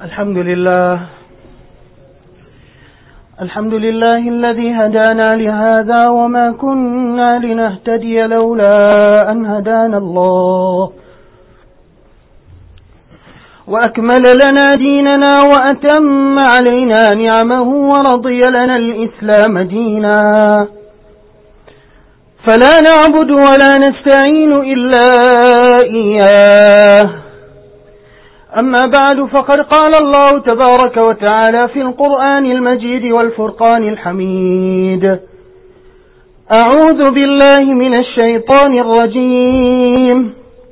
الحمد لله الذي هدانا لهذا وما كنا لنهتدي لولا أن هدانا الله وأكمل لنا ديننا وأتم علينا نعمه ورضي لنا الإسلام دينا فلا نعبد ولا نستعين إلا إياه. أما بعد، فقد قال الله تبارك وتعالى في القرآن المجيد والفرقان الحميد: أعوذ بالله من الشيطان الرجيم.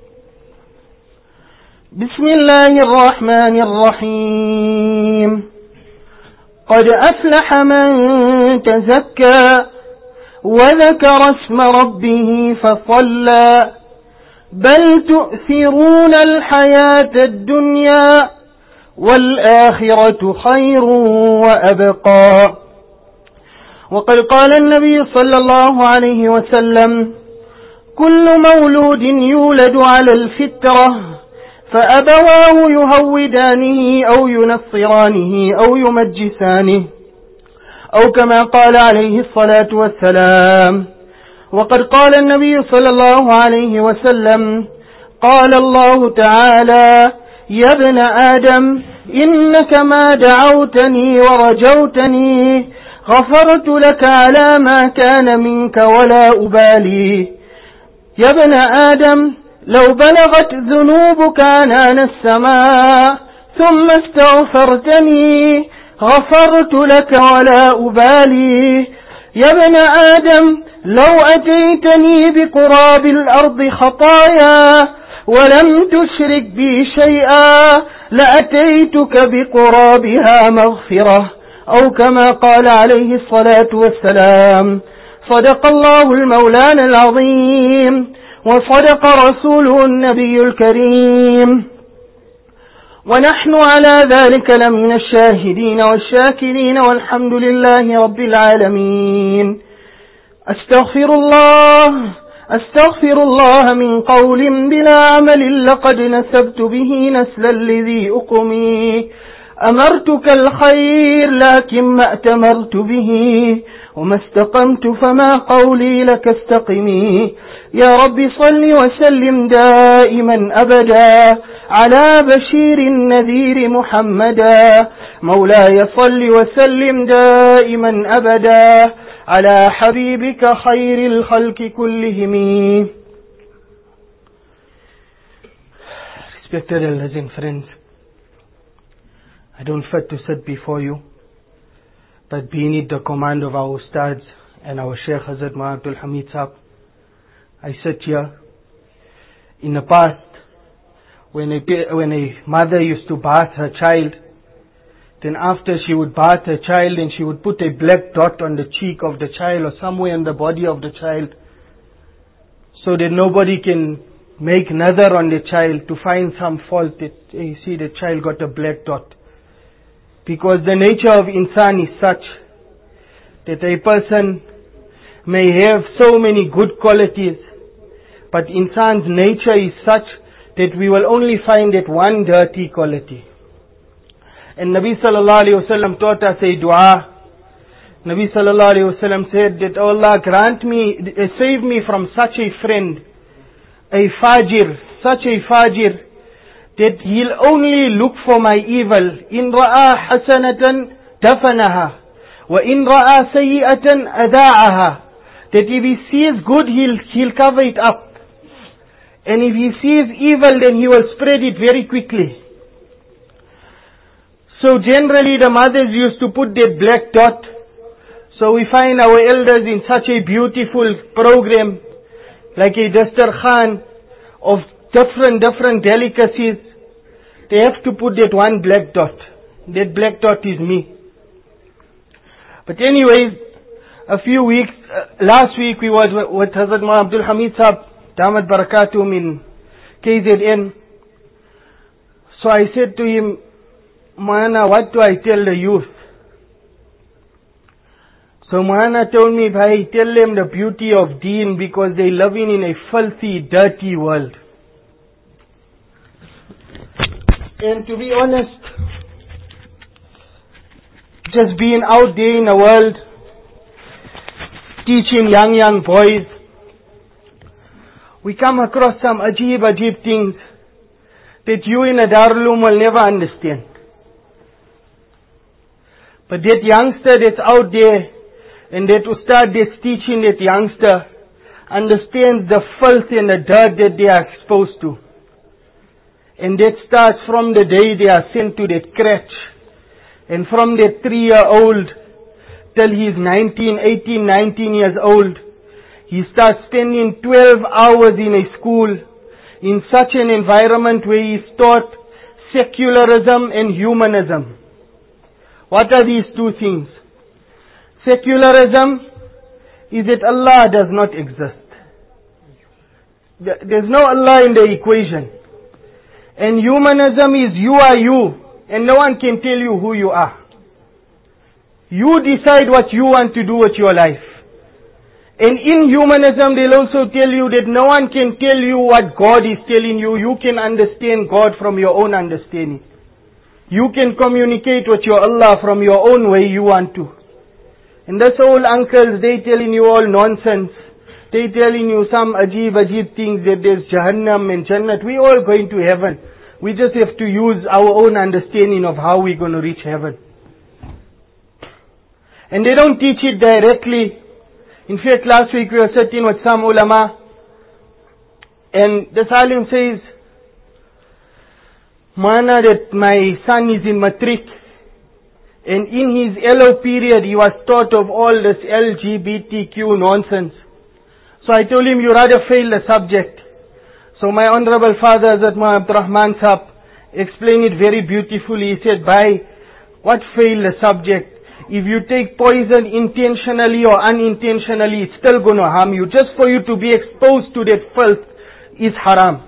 بسم الله الرحمن الرحيم. قد أفلح من تزكى وذكر اسم ربه فصلى بل تؤثرون الحياة الدنيا والآخرة خير وأبقى. وقد قال النبي صلى الله عليه وسلم: كل مولود يولد على الفطرة فأبواه يهودانه أو ينصرانه أو يمجسانه، أو كما قال عليه الصلاة والسلام. وقد قال النبي صلى الله عليه وسلم: قال الله تعالى: يا ابن آدم إنك ما دعوتني ورجوتني غفرت لك على ما كان منك ولا أبالي. يا ابن آدم لو بلغت ذنوبك عنان السماء ثم استغفرتني غفرت لك ولا أبالي. يا ابن آدم لو أتيتني بقراب الأرض خطايا ولم تشرك بي شيئا لأتيتك بقرابها مغفرة، أو كما قال عليه الصلاة والسلام. صدق الله المولان العظيم وصدق رسوله النبي الكريم، ونحن على ذلك لمن الشاهدين والشاكرين، والحمد لله رب العالمين. أستغفر الله من قول بلا عمل لقد نسبت به نسلا لذي أقمي. أمرتك الخير لكن ما أتمرت به، وما استقمت فما قولي لك استقمي. يا رب صل وسلم دائما أبدا على بشير النذير محمدا. مولاي صل وسلم دائما أبدا على حبيبك خير الخلق كلهم. Respected elders and friends, I don't fit to sit before you, but being it the command of our Ustads and our Shaykh Hazrat Maulana Abdul Hamid Sahab, I sit here. In the past, when a mother used to bath her child, then after she would bath her child and she would put a black dot on the cheek of the child or somewhere in the body of the child, so that nobody can make nazar on the child to find some fault that, you see, the child got a black dot. Because the nature of insan is such that a person may have so many good qualities, but insan's nature is such that we will only find that one dirty quality. And Nabi sallallahu alayhi wasallam taught us a dua. Nabi sallallahu alayhi wasallam said that, oh Allah, grant me, save me from such a friend, a fajir, such a fajir, that he'll only look for my evil. In ra'a hasanatan dafanaha, wa in ra'a sayyi'atan ada'aha. That if he sees good, he'll cover it up. And if he sees evil, then he will spread it very quickly. So generally the mothers used to put that black dot. So we find our elders in such a beautiful program, like a dastarkhan of different delicacies. They have to put that one black dot. That black dot is me. But anyways, last week we was with Hazrat Maulana Abdul Hamid Sahab, Damat Barakatum, in KZN. So I said to him, Maulana, what do I tell the youth? So Maulana told me, bhai, tell them the beauty of deen, because they living in a filthy, dirty world. And to be honest, just being out there in the world, teaching young boys, we come across some ajib things that you in a Darul Uloom will never understand. But that youngster that's out there, and that ustad that's teaching that youngster, understands the filth and the dirt that they are exposed to. And that starts from the day they are sent to that crèche. And from that 3-year-old till he's 18, 19 years old, he starts spending 12 hours in a school in such an environment where he's taught secularism and humanism. What are these two things? Secularism is that Allah does not exist. There's no Allah in the equation. And humanism is you are you, and no one can tell you who you are. You decide what you want to do with your life. And in humanism, they'll also tell you that no one can tell you what God is telling you. You can understand God from your own understanding. You can communicate with your Allah from your own way you want to. And those old uncles, they telling you all nonsense. They telling you some ajib things that there's Jahannam and Jannat. We all going to heaven. We just have to use our own understanding of how we're going to reach heaven. And they don't teach it directly. In fact, last week we were sitting with some ulama, and the Salim says, Mana, that my son is in matric, and in his LO period he was taught of all this LGBTQ nonsense. So I told him, you rather fail the subject. So my honorable father, Hazrat Muhammad Rahman Sahab, explained it very beautifully. He said, what fail the subject? If you take poison intentionally or unintentionally, it's still going to harm you. Just for you to be exposed to that filth is haram.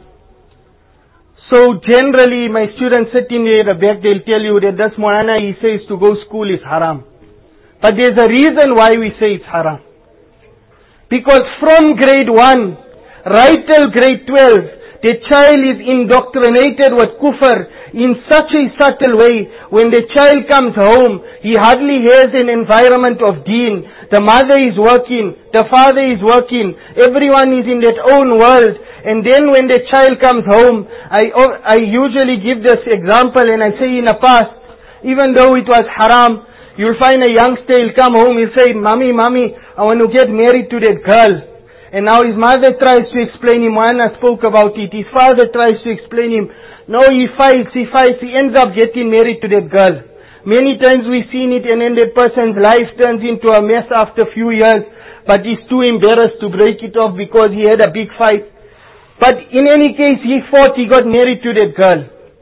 So generally, my students sitting there at the back, they'll tell you that this Maulana, he says to go school is haram. But there's a reason why we say it's haram. Because from grade 1 right till grade 12, the child is indoctrinated with kufr in such a subtle way. When the child comes home, he hardly has an environment of deen. The mother is working, the father is working, everyone is in their own world. And then when the child comes home, I usually give this example, and I say in the past, even though it was haram, you'll find a youngster, he'll come home, he'll say, Mommy, I want to get married to that girl. And now his mother tries to explain him, Moana spoke about it, his father tries to explain him. No, he fights, he ends up getting married to that girl. Many times we've seen it, and then that person's life turns into a mess after a few years, but he's too embarrassed to break it off because he had a big fight. But in any case, he fought, he got married to that girl.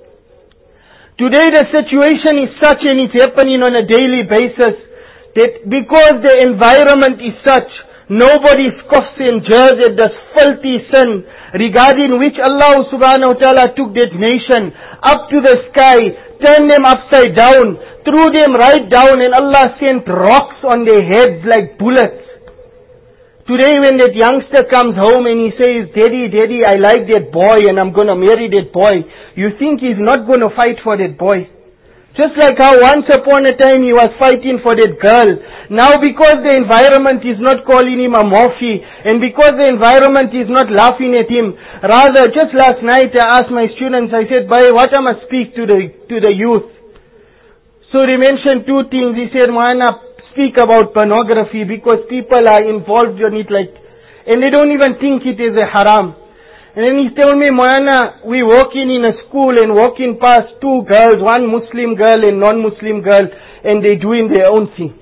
Today the situation is such, and it's happening on a daily basis, that because the environment is such, nobody scoffs and jeers at this filthy sin regarding which Allah subhanahu wa ta'ala took that nation up to the sky, turned them upside down, threw them right down, and Allah sent rocks on their heads like bullets. Today when that youngster comes home and he says, Daddy, I like that boy and I'm going to marry that boy, you think he's not going to fight for that boy? Just like how once upon a time he was fighting for that girl. Now because the environment is not calling him a morphe, and because the environment is not laughing at him, rather just last night I asked my students, I said, what I must speak to the youth? So they mentioned two things. He said, Moana, speak about pornography because people are involved in it and they don't even think it is a haram. And then he told me, Moana, we walking in a school and walking past two girls, one Muslim girl and non-Muslim girl, and they doing their own thing.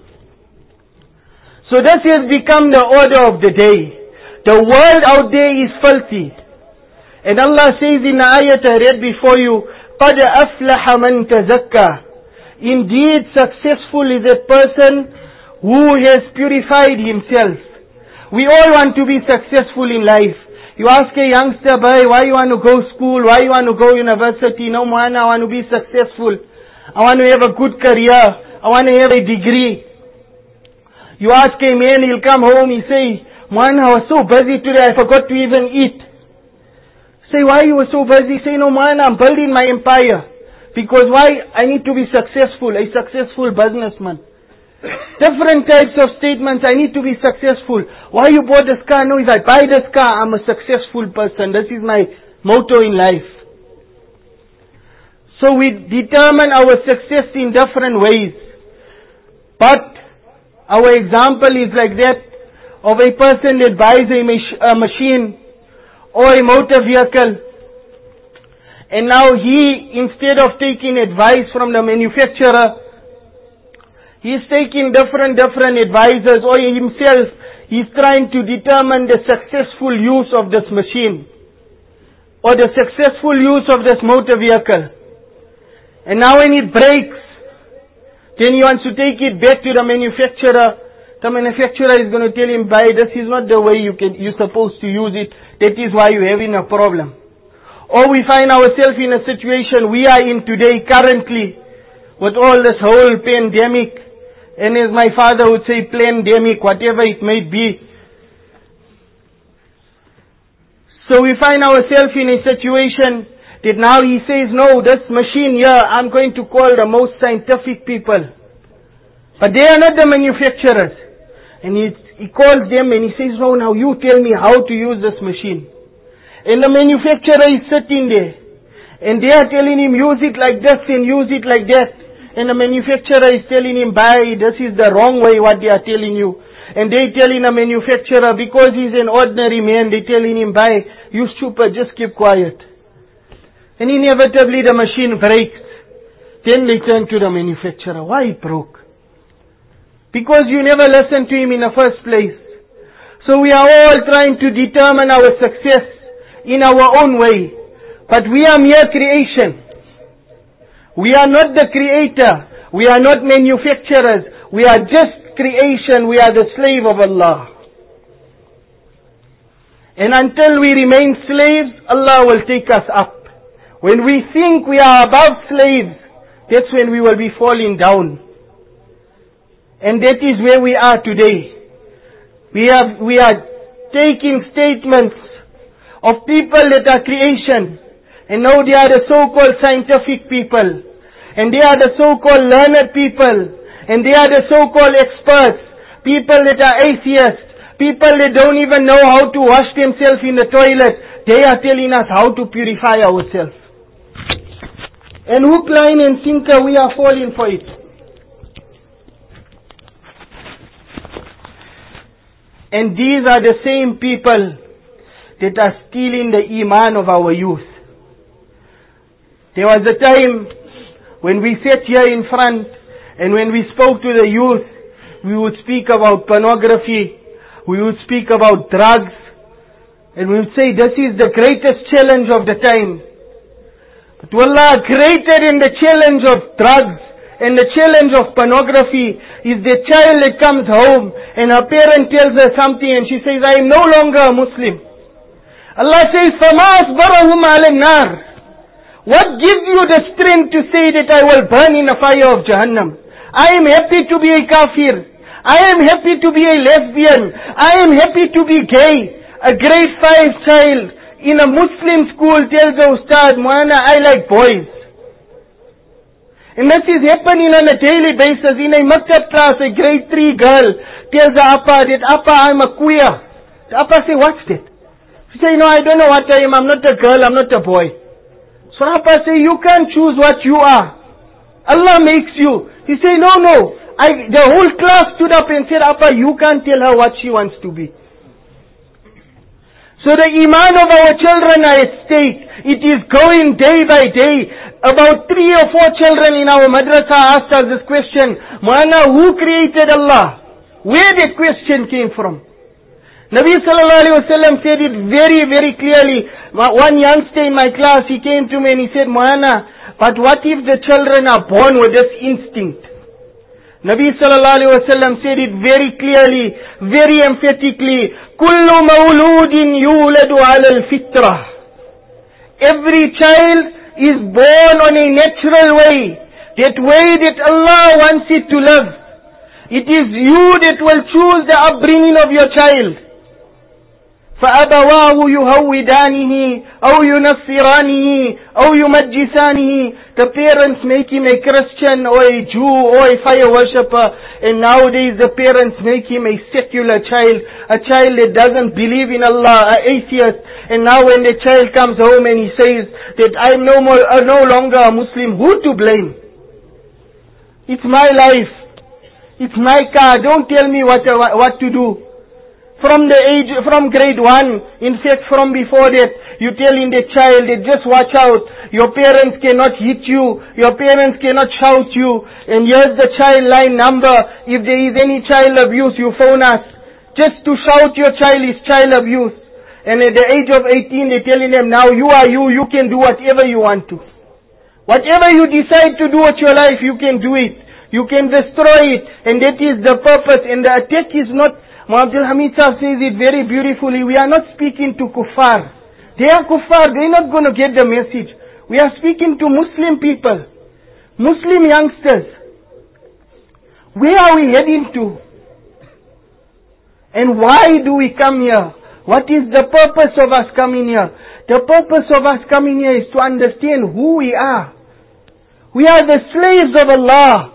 So this has become the order of the day. The world out there is filthy. And Allah says in the ayat I read before you, قَدْ أَفْلَحَ مَنْ تَزَكَّى. Indeed, successful is a person who has purified himself. We all want to be successful in life. You ask a youngster, why you want to go school? Why you want to go university? No, man, I want to be successful. I want to have a good career. I want to have a degree. You ask a man, he'll come home, he say, man, I was so busy today, I forgot to even eat. Say, why you were so busy? Say, no, man, I'm building my empire. Because why? I need to be successful, a successful businessman. Different types of statements. I need to be successful. Why you bought this car? No, if I buy this car, I'm a successful person. This is my motto in life. So we determine our success in different ways. But our example is like that of a person that buys a machine or a motor vehicle. And now he, instead of taking advice from the manufacturer, he's taking different advisors, or himself, he's trying to determine the successful use of this machine or the successful use of this motor vehicle. And now when it breaks, then he wants to take it back to the manufacturer. The manufacturer is going to tell him, this is not the way you're supposed to use it. That is why you're having a problem. Or we find ourselves in a situation we are in today currently with all this whole pandemic. And as my father would say, plandemic, whatever it may be. So we find ourselves in a situation that now he says, no, this machine here, I'm going to call the most scientific people. But they are not the manufacturers. And he calls them and he says, no, now you tell me how to use this machine. And the manufacturer is sitting there. And they are telling him, use it like this and use it like that. And the manufacturer is telling him, this is the wrong way what they are telling you. And they telling the manufacturer, because he's an ordinary man, they telling him, you stupid, just keep quiet. And inevitably the machine breaks. Then they turn to the manufacturer. Why it broke? Because you never listened to him in the first place. So we are all trying to determine our success in our own way. But we are mere creation. We are not the creator. We are not manufacturers. We are just creation. We are the slave of Allah. And until we remain slaves, Allah will take us up. When we think we are above slaves, that's when we will be falling down. And that is where we are today. We are taking statements of people that are creation. And now they are the so-called scientific people. And they are the so-called learned people. And they are the so-called experts. People that are atheists. People that don't even know how to wash themselves in the toilet. They are telling us how to purify ourselves. And hook, line and sinker, we are falling for it. And these are the same people that are stealing the iman of our youth. There was a time when we sat here in front and when we spoke to the youth, we would speak about pornography, we would speak about drugs, and we would say this is the greatest challenge of the time. But wallah, greater than the challenge of drugs and the challenge of pornography is the child that comes home and her parent tells her something and she says, I am no longer a Muslim. Allah says, فَمَا أَصْبَرَهُمْ عَلَى النَّارِ. What gives you the strength to say that I will burn in the fire of Jahannam? I am happy to be a kafir. I am happy to be a lesbian. I am happy to be gay. A grade 5 child in a Muslim school tells the Ustad, Moana, I like boys. And this is happening on a daily basis. In a maktab class, a grade 3 girl tells the Appa that, Appa, I'm a queer. The Appa say, what's that? She say, no, I don't know what I am. I'm not a girl, I'm not a boy. So Appa say, you can't choose what you are. Allah makes you. He say, no. The whole class stood up and said, Appa, you can't tell her what she wants to be. So the iman of our children are at stake. It is going day by day. About 3 or 4 children in our madrasa asked us this question, Mana, who created Allah? Where that question came from? Nabi sallallahu alayhi wa sallam said it very, very clearly. One youngster in my class, he came to me and he said, Mana, but what if the children are born with this instinct? Nabi sallallahu alayhi wa sallam said it very clearly, very emphatically, Kullu mawludin yuladu ala al-fitrah. Every child is born on a natural way. That way that Allah wants it to live. It is you that will choose the upbringing of your child. فأبواه يهودانه أو ينصرانه أو يمجسانه. The parents make him a Christian or a Jew or a fire worshipper, and nowadays the parents make him a secular child, a child that doesn't believe in Allah, an atheist. And now when the child comes home and he says that I'm no longer a Muslim, who to blame? It's my life, it's my car, don't tell me what to do. From grade 1, in fact from before that, you telling the child that just watch out, your parents cannot hit you, your parents cannot shout you, and here's the child line number, if there is any child abuse, you phone us. Just to shout your child is child abuse. And at the age of 18, they're telling them, now you are you can do whatever you want to. Whatever you decide to do with your life, you can do it. You can destroy it, and that is the purpose, and the attack is not. Abdul Hamid Sahib says it very beautifully. We are not speaking to kuffar. They are kuffar. They're not going to get the message. We are speaking to Muslim people, Muslim youngsters. Where are we heading to? And why do we come here? What is the purpose of us coming here? The purpose of us coming here is to understand who we are. We are the slaves of Allah.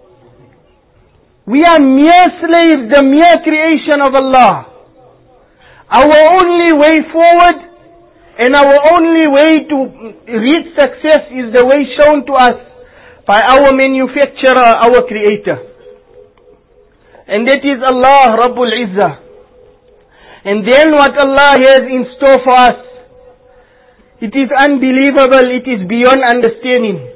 We are mere slaves, the mere creation of Allah. Our only way forward and our only way to reach success is the way shown to us by our manufacturer, our creator. And that is Allah Rabbul Izzah. And then what Allah has in store for us, it is unbelievable, it is beyond understanding.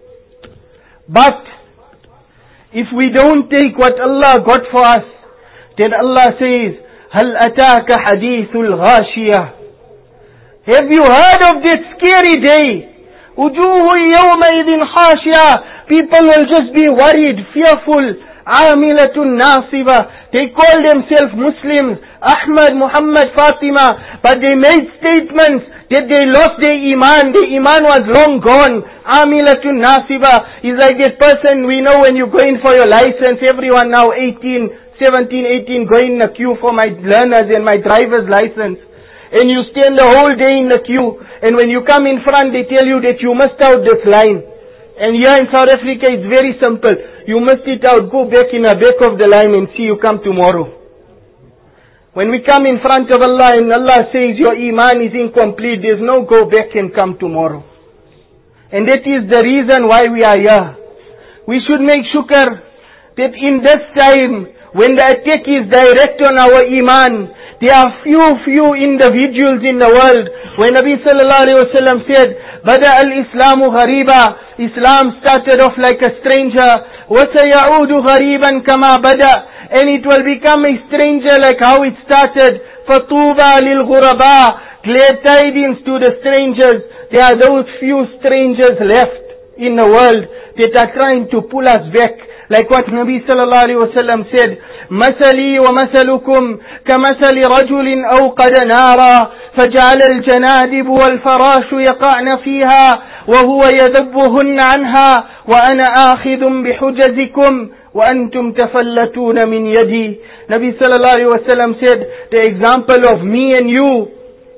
But if we don't take what Allah got for us, then Allah says, هَلْ أَتَاكَ حَدِيثُ الْغَاشِيَةِ. Have you heard of that scary day? وُجُوهُ يَوْمَئِذٍ خَاشِيَةٌ. People will just be worried, fearful. عَامِلَةٌ نَاصِبَةٌ. They call themselves Muslims, Ahmad, Muhammad, Fatima, but they made statements that they lost their iman. The iman was long gone. Amilatun nasiba is like that person we know when you go in for your license. Everyone now 17, 18 going in the queue for my learners and my driver's license. And you stand the whole day in the queue. And when you come in front, they tell you that you missed out this line. And here in South Africa, it's very simple. You missed it out. Go back in the back of the line and see you come tomorrow. When we come in front of Allah and Allah says your iman is incomplete, there's no go back and come tomorrow. And that is the reason why we are here. We should make shukr that in this time, when the attack is direct on our iman, there are few individuals in the world. When Nabi sallallahu alayhi wa sallam said, Bada al-Islamu ghariba, Islam started off like a stranger, وَسَيَعُودُ غَرِيبًا كَمَا بَدَأ, and it will become a stranger like how it started. فَطُوبَى لِلْغُرَبَى, glad tidings to the strangers. There are those few strangers left in the world that are trying to pull us back. Like what Nabi sallallahu alayhi wa sallam said, مَثَلِي وَمَثَلُكُمْ كَمَثَلِ رَجُلٍ أَوْقَدَ نَارًا فَجَعَلَ الْجَنَادِبُ وَالْفَرَاشُ يَقَعْنَ فِيهَا وَهُوَ يَذُبُّهُنَّ عَنْهَا وَأَنَا آخِذٌ بِحُجَزِكُمْ وَأَنْتُمْ تَفَلَّتُونَ مِنْ يَدِي. Nabi sallallahu alayhi wa sallam said, the example of me and you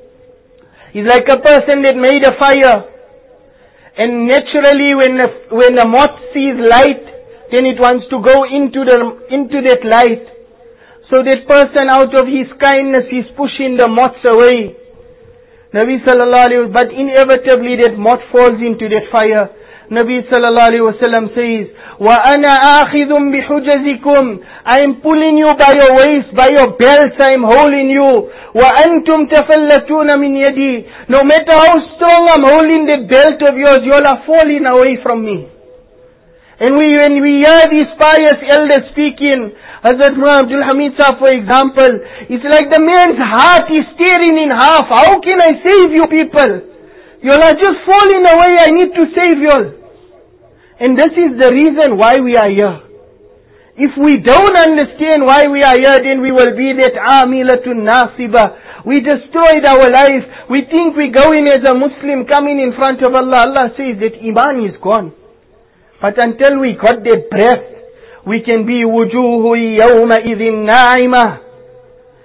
is like a person that made a fire. And naturally when the moth sees light, then it wants to go into that light. So that person out of his kindness is pushing the moths away. Nabi sallallahu alayhi wa sallam, but inevitably that moth falls into that fire. Nabi sallallahu alayhi wa sallam says, وَأَنَا آخِذٌ بِحُجَزِكُمْ, I am pulling you by your waist, by your belts, I am holding you. وَأَنْتُمْ تَفَلَّتُونَ مِنْ يَدِي, no matter how strong I'm holding that belt of yours, you all are falling away from me. And when we hear these pious elders speaking, Hazrat Abdul Hamid Sahib for example, it's like the man's heart is tearing in half. How can I save you people? You all are just falling away, I need to save you all. And this is the reason why we are here. If we don't understand why we are here, then we will be that amilatun nasiba. We destroyed our life. We think we go in as a Muslim coming in front of Allah. Allah says that iman is gone. But until we got that breath, we can be wujuhu yawma idhin na'ima.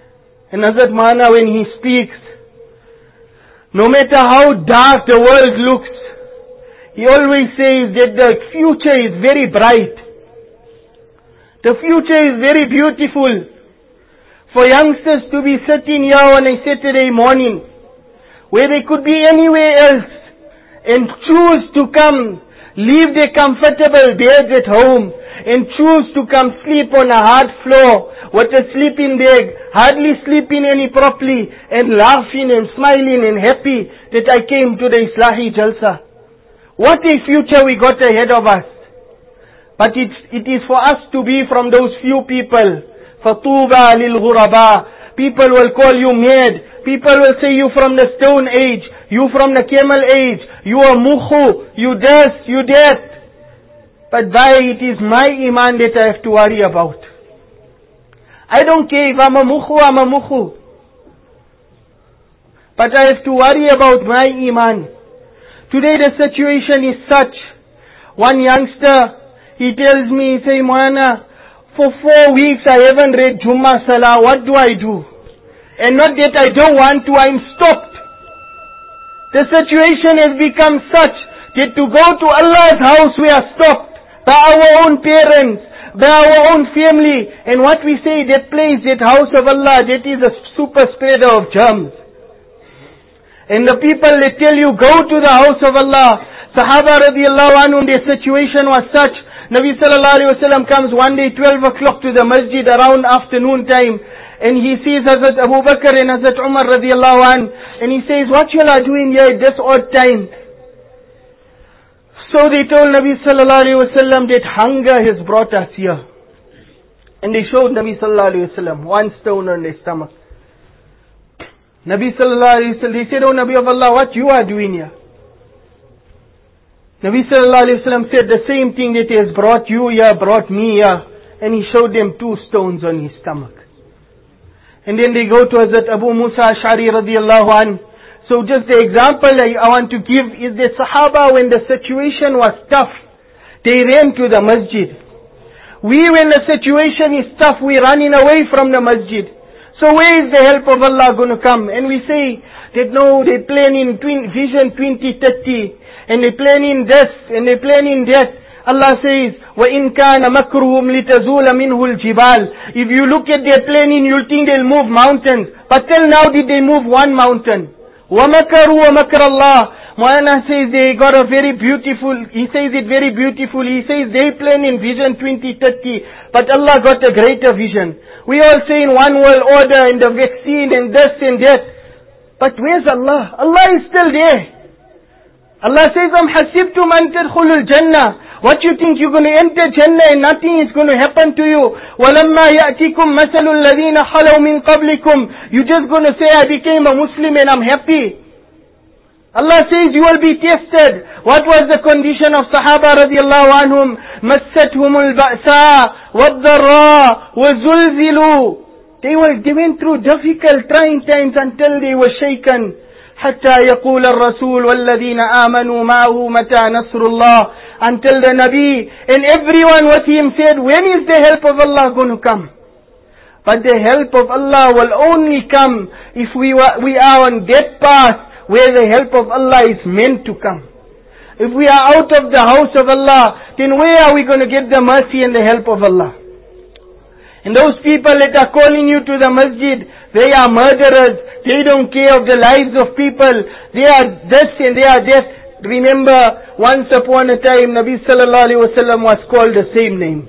And Hazrat Maulana, when he speaks, no matter how dark the world looks, he always says that the future is very bright. The future is very beautiful. For youngsters to be sitting here on a Saturday morning, where they could be anywhere else, and choose to come, leave their comfortable beds at home, and choose to come sleep on a hard floor with a sleeping bag, hardly sleeping any properly, and laughing and smiling and happy that I came to the Islahi Jalsa. What a future we got ahead of us. But it is for us to be from those few people. فَطُوبَى لِلْغُرَبَى. People will call you mad. People will say you from the stone age, you from the camel age, you are mukhu, you this, you that. But it is my iman that I have to worry about. I don't care if I'm a mukhu. But I have to worry about my iman. Today the situation is such. One youngster, he tells me, he say, Maulana, for 4 weeks I haven't read Jummah Salah, what do I do? And not that I don't want to, I'm stopped. The situation has become such that to go to Allah's house we are stopped by our own parents, by our own family. And what we say, that place, that house of Allah, that is a super spreader of germs. And the people that tell you, go to the house of Allah. Sahaba radiallahu anhum, their situation was such. Nabi sallallahu alayhi wa sallam comes one day 12 o'clock to the masjid around afternoon time. And he sees Hazrat Abu Bakr and Hazrat Umar radiallahu anhu. And he says, what you are doing here at this odd time? So they told Nabi sallallahu alayhi wa sallam that hunger has brought us here. And they showed Nabi sallallahu alayhi wa sallam one stone on their stomach. Nabi sallallahu alayhi wa sallam, they said, oh Nabi of Allah, what you are doing here? Nabi sallallahu alayhi wa sallam said, the same thing that has brought you here, brought me here. And he showed them 2 stones on his stomach. And then they go to Hazrat Abu Musa Ash'ari radiallahu anhu. So just the example I want to give is the Sahaba, when the situation was tough, they ran to the masjid. We, when the situation is tough, we're running away from the masjid. So where is the help of Allah going to come? And we say that no, they're planning Vision 2030, and they're planning this, and they're planning that. Allah says, وَإِن كَانَ مَكْرُهُمْ لِتَزُولَ مِنْهُ الْجِبَالِ. If you look at their planning, you'll think they'll move mountains. But till now, did they move one mountain? وَمَكَرُوا وَمَكَرَ اللَّهِ. Maulana says they got a very beautiful, he says it very beautiful. He says they plan in Vision 2030, but Allah got a greater vision. We all say in one world order and the vaccine and this and that. But where's Allah? Allah is still there. Allah says, أَمْ حَسِبْتُمْ أَن تَدْخُلُوا الْجَنَّةِ. What you think you're going to enter Jannah and nothing is going to happen to you? وَلَمَّا يَأْتِكُمْ مَثَلُ الَّذِينَ خَلَوْا مِنْ قَبْلِكُمْ. You're just going to say, I became a Muslim and I'm happy. Allah says you will be tested. What was the condition of Sahaba radiallahu anhum? مَسَّتْهُمُ الْبَأْسَاءُ وَالضَّرَّاءُ وَزُلْزِلُوا. They went through difficult, trying times until they were shaken. حتى يقول الرسول والذين آمنوا معه متى نصر الله. Until the Nabi and everyone with him said, when is the help of Allah going to come? But the help of Allah will only come if we are on that path where the help of Allah is meant to come. If we are out of the house of Allah, then where are we going to get the mercy and the help of Allah? And those people that are calling you to the masjid, they are murderers. They don't care of the lives of people. They are this and they are that. Remember, once upon a time, Nabi sallallahu alaihi wasallam was called the same name.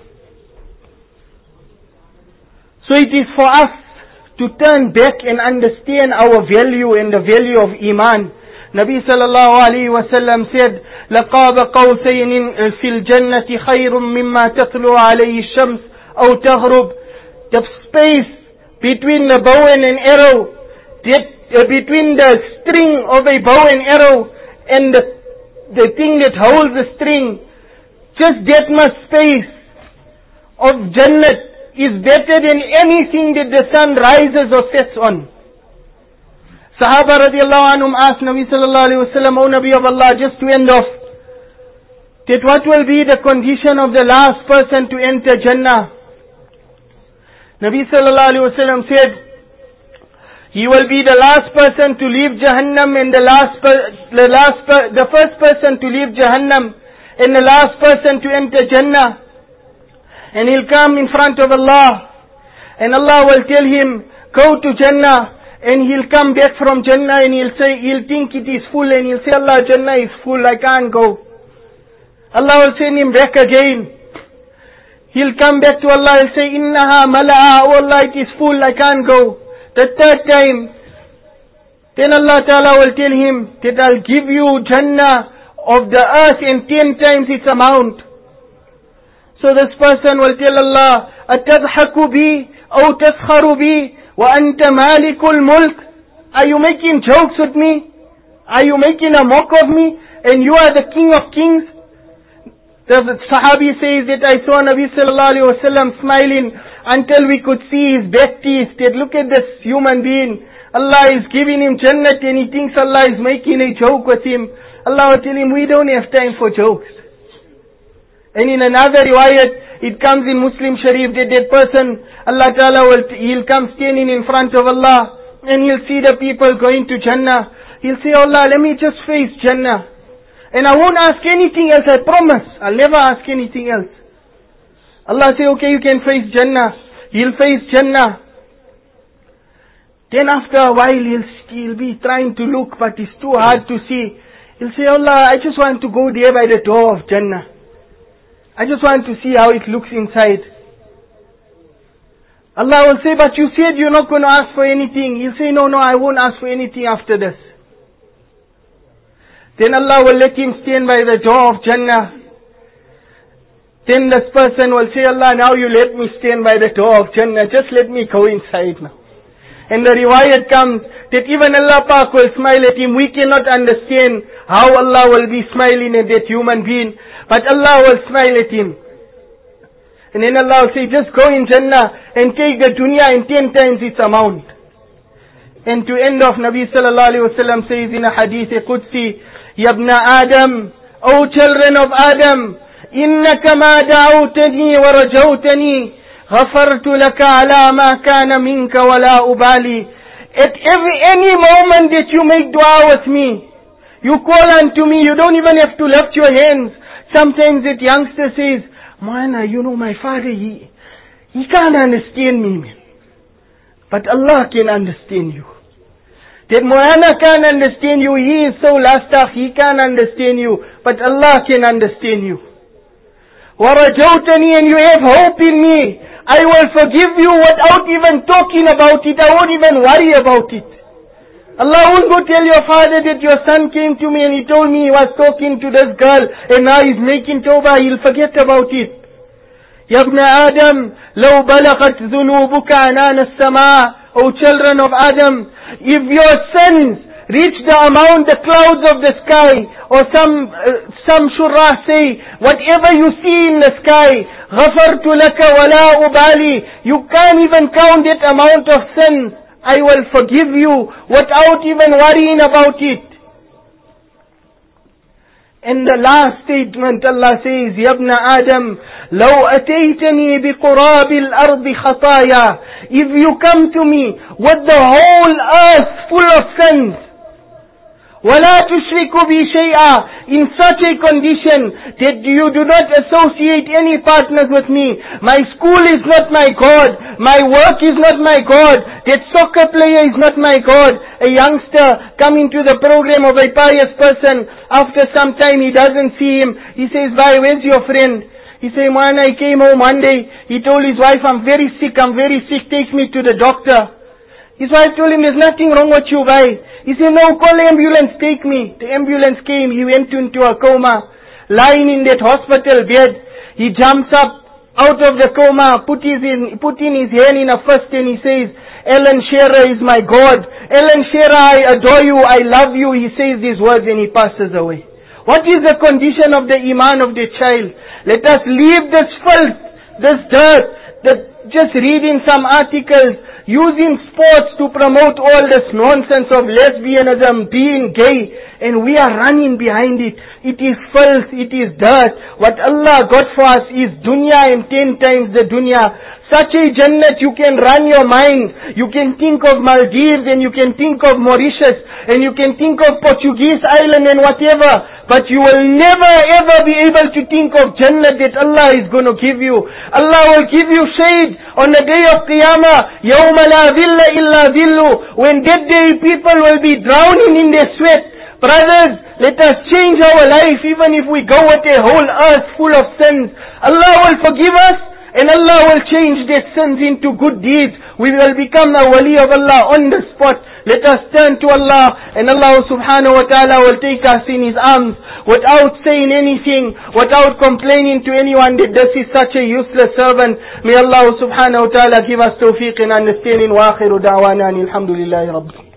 So it is for us to turn back and understand our value and the value of Iman. Nabi sallallahu alaihi wasallam said, لَقَابَ قَوْسَيْنٍ فِي الْجَنَّةِ خَيْرٌ مِمَّا تَطْلُعُ عَلَيْهِ الشَّمْسُ أَوْ تَغْرُبُ. The space between the bow and an arrow, between the string of a bow and arrow and the thing that holds the string, just that much space of Jannat is better than anything that the sun rises or sets on. Sahaba radiallahu anhum asked Nabi sallallahu alayhi wa sallam, O Nabi of Allah, just to end off, that what will be the condition of the last person to enter Jannah? Nabi sallallahu alayhi wa sallam said, He will be the last person to leave Jahannam and the first person to leave Jahannam and the last person to enter Jannah. And he'll come in front of Allah. And Allah will tell him, go to Jannah. And he'll come back from Jannah and he'll think it is full. And he'll say, Allah, Jannah is full, I can't go. Allah will send him back again. He'll come back to Allah and say, Innaha mala'a, oh Allah, it is full, I can't go. The third time, then Allah Ta'ala will tell him that I'll give you Jannah of the earth in 10 times its amount. So this person will tell Allah, Atadhaku bi, aw taskharu bi, wa anta malikul mulk. Are you making jokes with me? Are you making a mock of me? And you are the King of Kings? The Sahabi says that I saw Nabi Sallallahu Alaihi Wasallam smiling until we could see his back teeth. That look at this human being. Allah is giving him Jannat and he thinks Allah is making a joke with him. Allah will tell him, we don't have time for jokes. And in another riwayat, it comes in Muslim Sharif that person, Allah Ta'ala he'll come standing in front of Allah and he'll see the people going to Jannah. He'll say, Allah, let me just face Jannah. And I won't ask anything else, I promise. I'll never ask anything else. Allah say, okay, you can face Jannah. He'll face Jannah. Then after a while, he'll be trying to look, but it's too hard to see. He'll say, Allah, I just want to go there by the door of Jannah. I just want to see how it looks inside. Allah will say, but you said you're not going to ask for anything. He'll say, no, I won't ask for anything after this. Then Allah will let him stand by the door of Jannah. Then this person will say, Allah, now you let me stand by the door of Jannah. Just let me go inside now. And the riwayat comes that even Allah Pak will smile at him. We cannot understand how Allah will be smiling at that human being. But Allah will smile at him. And then Allah will say, just go in Jannah and take the dunya in 10 times its amount. And to end off, Nabi Sallallahu Alaihi Wasallam says in a hadith Qudsi, Ya ibn Adam, O children of Adam, innaka ma da'awtani wa rajawtani, ghafartu laka ala ma kana minka wa la ubali. At any moment that you make dua with me, you call unto me, you don't even have to lift your hands. Sometimes that youngster says, Mana, you know my father, he can't understand me, man. But Allah can understand you. That Moana can't understand you, he is so lastach, he can't understand you. But Allah can understand you. وَرَجَوْتَنِي, and you have hope in me. I will forgive you without even talking about it. I won't even worry about it. Allah won't go tell your father that your son came to me and he told me he was talking to this girl and now he's making tawbah. He'll forget about it. Ya ibn Adam, لَوْ بَلَغَتْ ذُنُوبُكَ عَنَانَ السَّمَاءِ. O children of Adam, if your sins reach the amount, the clouds of the sky, or some shurrah say, whatever you see in the sky, غَفَرْتُ لَكَ وَلَا أُبَالِي, you can't even count that amount of sins, I will forgive you without even worrying about it. In the last statement, Allah says, Ya ibn Adam, لَوْ أَتَيْتَنِي بِقُرَابِ الْأَرْضِ خَطَايَا. If you come to me with the whole earth full of sins, وَلَا تُشْرِكُ بِي شَيْئًا, in such a condition that you do not associate any partners with me. My school is not my God. My work is not my God. That soccer player is not my God. A youngster coming to the program of a pious person, after some time he doesn't see him. He says, "Bhai, where's your friend?" He says, "Man, I came home one day. He told his wife, I'm very sick, take me to the doctor." His wife told him, "There's nothing wrong with you, bhai." He said, "No, call the ambulance, take me." The ambulance came, he went into a coma. Lying in that hospital bed, he jumps up out of the coma, put in his hand in a fist and he says, "Alan Shearer is my God. Alan Shearer, I adore you, I love you." He says these words and he passes away. What is the condition of the iman of the child? Let us leave this filth, this dirt, just reading some articles, using sports to promote all this nonsense of lesbianism, being gay, and we are running behind it. It is filth, it is dirt. What Allah got for us is dunya and 10 times the dunya. Such a Jannat, you can run your mind. You can think of Maldives and you can think of Mauritius and you can think of Portuguese island and whatever. But you will never ever be able to think of Jannat that Allah is going to give you. Allah will give you shade on the day of Qiyamah. يَوْمَ لَا ذِلَّ إِلَّا ذِلُّ. When that day people will be drowning in their sweat. Brothers, let us change our life even if we go with a whole earth full of sins. Allah will forgive us and Allah will change their sins into good deeds. We will become a wali of Allah on the spot. Let us turn to Allah and Allah subhanahu wa ta'ala will take us in His arms without saying anything, without complaining to anyone that this is such a useless servant. May Allah subhanahu wa ta'ala give us tawfiq and understanding. Wa akhiru da'wana alhamdulillahi rabbil.